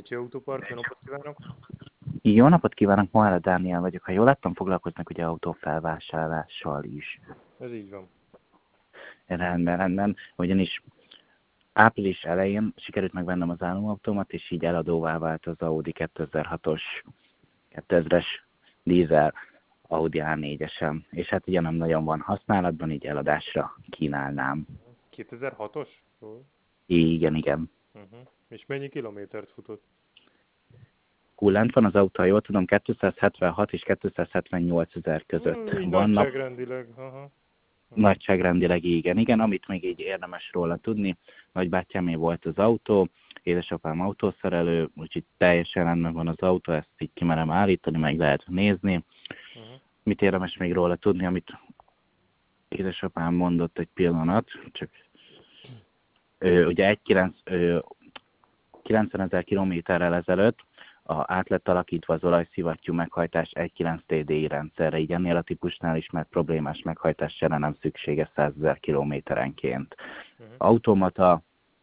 Bécsi Autópark, jó napot kívánok! Jó napot kívánok, Mohála Dániel vagyok. Ha jól láttam, foglalkoznak ugye autófelvásárlással is. Ez így van. Rendben. Ugyanis április elején sikerült megvennem az álomautómat, és így eladóvá vált az Audi 2006-os, 2000-es dízel Audi A4-esem. És hát ugye nem nagyon van használatban, így eladásra kínálnám. 2006-os? Igen. És mennyi kilométert futott? Kullant van az autó, ha jól tudom, 276 és 278 ezer között. Így Van nagyságrendileg. Nagyságrendileg igen. Amit még így érdemes róla tudni, nagybátyámé volt az autó, édesapám autószerelő, úgyhogy teljesen rendben van az autó, ezt így kimerem állítani, meg lehet nézni. Mit érdemes még róla tudni, amit édesapám mondott egy pillanat, csak ugye 90 000 kilométerrel ezelőtt át lett alakítva az olajszivattyú meghajtás 1.9 TDI rendszerre, így ennél a típusnál ismert problémás meghajtás se nem szükséges 100 000 kilométerenként. Automata,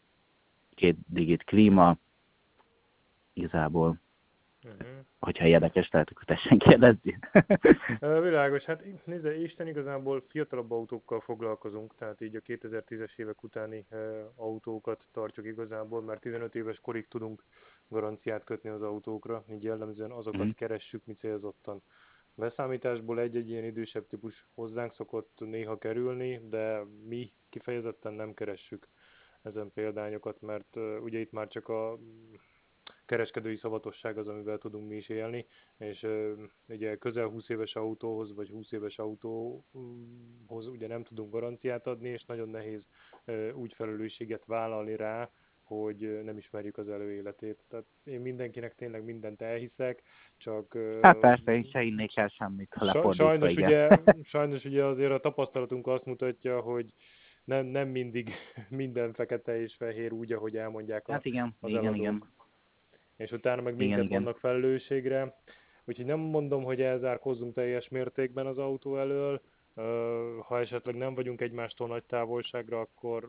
2 digit klíma, igazából, hogyha érdekes lehet, akkor tessen kérdezni. Világos, hát nézze, Isten igazából fiatalabb autókkal foglalkozunk, tehát így a 2010-es évek utáni autókat tartjuk igazából, mert 15 éves korig tudunk garanciát kötni az autókra, így jellemzően azokat keressük mi célzottan. Beszámításból egy-egy ilyen idősebb típus hozzánk szokott néha kerülni, de mi kifejezetten nem keressük ezen példányokat, mert ugye itt már csak a kereskedői szavatosság az, amivel tudunk mi is élni, és ugye közel 20 éves autóhoz, vagy 20 éves autóhoz ugye nem tudunk garanciát adni, és nagyon nehéz úgy felelősséget vállalni rá, hogy nem ismerjük az előéletét. Tehát én mindenkinek tényleg mindent elhiszek, csak... Hát persze, én se hinnék el semmit, ha lefordítva, Sajnos ugye azért a tapasztalatunk azt mutatja, hogy nem mindig minden fekete és fehér úgy, ahogy elmondják hát az eladók. Igen. És utána meg minket vannak felelősségre. Úgyhogy nem mondom, hogy elzárkózzunk teljes mértékben az autó elől. Ha esetleg nem vagyunk egymástól nagy távolságra, akkor...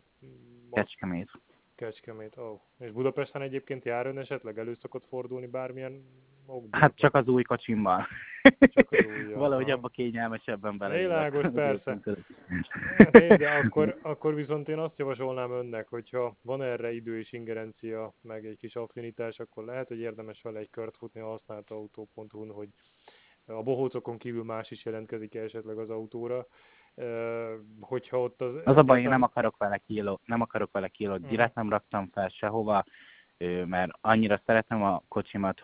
Kecskemét, És Budapesten egyébként jár ön esetleg? Elő szokott fordulni bármilyen okból? Hát csak az új kocsimmal. Csak az új, Valahogy abba kényelmesebben beleillek. Világos, persze. Nézd, akkor viszont én azt javasolnám önnek, hogyha van erre idő és ingerencia, meg egy kis affinitás, akkor lehet, hogy érdemes vele egy kört futni a használtautó.hu-n, hogy a bohócokon kívül más is jelentkezik esetleg az autóra. Hogyha ott az a baj, én nem akarok vele kilót, direkt nem raktam fel sehova, mert annyira szeretem a kocsimat,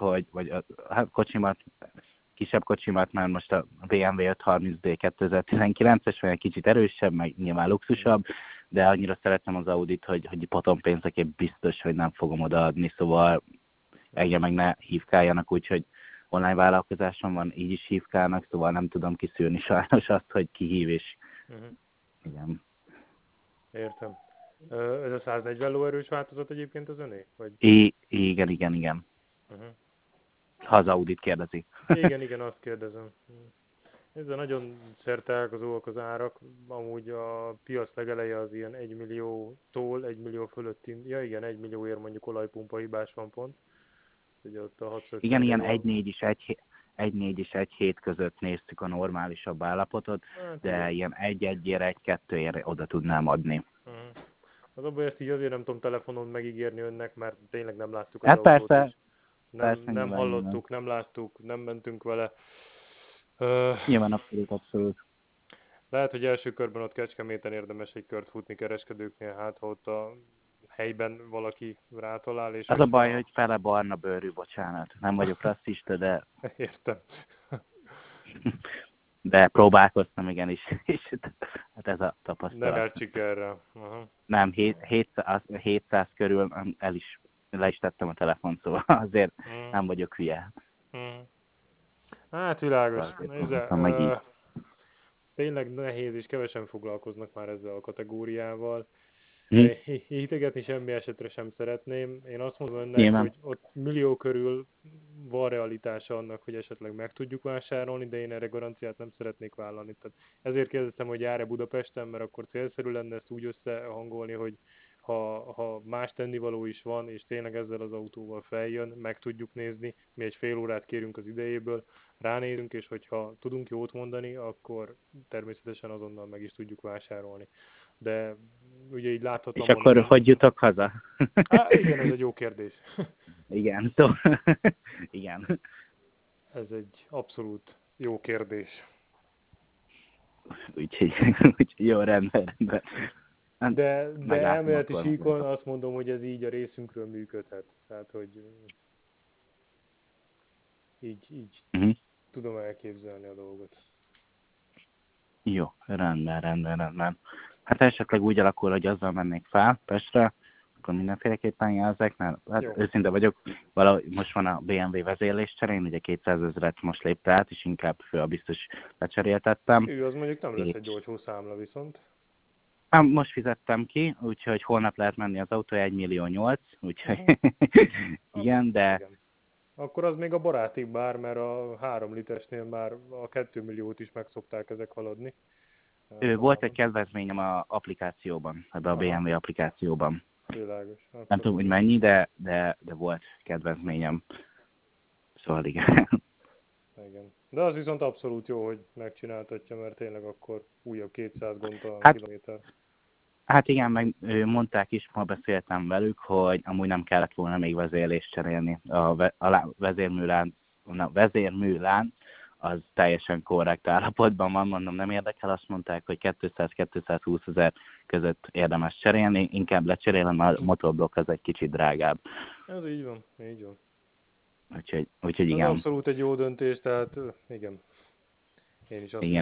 kisebb kocsimat, már most a BMW 530D 2019-es, vagy egy kicsit erősebb, meg nyilván luxusabb, de annyira szeretem az Audit, hogy potonpénzekért biztos, hogy nem fogom odaadni, szóval engem meg ne hívkáljanak, úgyhogy online vállalkozásom van, így is hívkálnak, szóval nem tudom kiszűrni sajnos azt, hogy ki hív is. Igen. Értem. Ez a 140 lóerős változat egyébként az öné? Vagy? Igen. Ha az Audit kérdezi. Igen, azt kérdezem. Ezzel nagyon szerteágazóak az árak, amúgy a piac legeleje az ilyen 1 milliótól 1 millió fölötti, 1 millióért mondjuk olajpumpa hibás van pont. Ugye ott a igen, ilyen 1.4 és 1.7 között néztük a normálisabb állapotot, de igen. Ilyen 1.1-ért, 1.2-ért oda tudnám adni. Az a baj, ezt így azért nem tudom telefonon megígérni önnek, mert tényleg nem láttuk az hát autót. Persze, nem hallottuk, nem láttuk, nem mentünk vele. Nyilván abszolút. Lehet, hogy első körben ott Kecskeméten érdemes egy kört futni kereskedőknél, hát ha ott a helyben valaki rátalál, és... Az a baj, hogy fele barna bőrű, bocsánat. Nem vagyok rasszista, de... Értem. De próbálkoztam, igenis. És hát ez a tapasztalat. Nem járt sikerre. Nem, 700 körül le is tettem a telefont, szóval azért nem vagyok hülye. Hát világos. Nézze, tényleg nehéz, és kevesen foglalkoznak már ezzel a kategóriával. Hitegetni semmi esetre sem szeretném. Én azt mondom önnek, hogy ott millió körül van realitása annak, hogy esetleg meg tudjuk vásárolni, de én erre garanciát nem szeretnék vállalni. Tehát ezért kérdeztem, hogy jár-e Budapesten, mert akkor célszerű lenne ezt úgy összehangolni, hogy ha más tennivaló is van, és tényleg ezzel az autóval feljön, meg tudjuk nézni, mi egy fél órát kérünk az idejéből, ránézünk, és hogyha tudunk jót mondani, akkor természetesen azonnal meg is tudjuk vásárolni. De ugye így És láthatatlanban akkor hogy jutok haza? igen, ez egy jó kérdés. Igen, szó. Igen. Ez egy abszolút jó kérdés. Úgyhogy jó, rendben. De Meglátom elméleti akkor. síkon azt mondom, hogy ez így a részünkről működhet. Tehát, hogy így Uh-huh. tudom elképzelni a dolgot. Jó, rendben. Hát esetleg úgy alakul, hogy azzal mennék fel Pestre, akkor mindenféleképpen jelzek, mert hát Jó. őszinte vagyok, valahogy most van a BMW vezérlésterén, ugye 200 000 most lépte át, és inkább fő a biztos lecseréltettem. Ő az mondjuk nem lesz egy olcsó számla viszont. Most fizettem ki, úgyhogy holnap lehet menni az autó 1,8 millió, úgyhogy igen, de... Igen. Akkor az még a barátibb bár, mert a 3 literesnél már a 2 milliót is meg szokták ezek haladni. Volt egy kedvezményem az applikációban, ebben a BMW applikációban. Világos. Akkor Nem tudom, hogy mennyi, de volt kedvezményem. Szóval igen. Igen. De az viszont abszolút jó, hogy megcsináltatja, mert tényleg akkor újabb 200 gondtalan kilométer. Hát igen, meg mondták is, ma beszéltem velük, hogy amúgy nem kellett volna még vezérlést cserélni. A vezérműlánc az teljesen korrekt állapotban van, mondom, nem érdekel, azt mondták, hogy 200-220 000 között érdemes cserélni, inkább lecserélem, a motorblokk az egy kicsit drágább. Ez így van, így van. Úgyhogy igen. Ez abszolút egy jó döntés, tehát igen. Én is azt igen.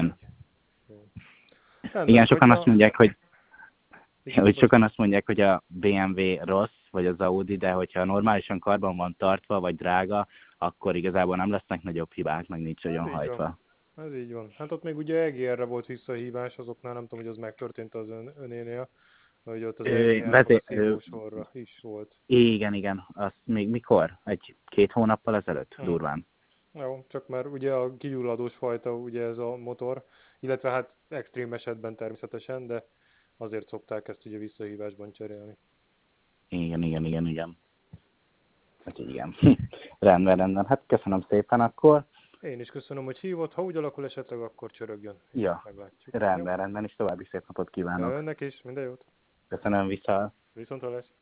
Rendben, sokan azt mondják, sokan azt mondják, hogy a BMW rossz, vagy az Audi, de hogyha normálisan karban van tartva, vagy drága, akkor igazából nem lesznek nagyobb hibák, meg nincs olyan hajtva. Ez így van. Hát ott még ugye EGR-re volt visszahívás, azoknál nem tudom, hogy az megtörtént az önénél, hogy ott az EGR szívósorra is volt. Igen, azt még mikor? 1-2 hónappal ezelőtt, durván. Jó, csak már ugye a kigyulladós fajta ugye ez a motor, illetve hát extrém esetben természetesen, de azért szokták ezt ugye visszahívásban cserélni. Igen. Úgyhogy igen. Rendben. Hát köszönöm szépen akkor. Én is köszönöm, hogy hívott. Ha úgy alakul esetleg, akkor csörögjön. Ja, meglátjuk. rendben, és további szép napot kívánok. Önnek is, minden jót. Köszönöm, Viszontlátásra.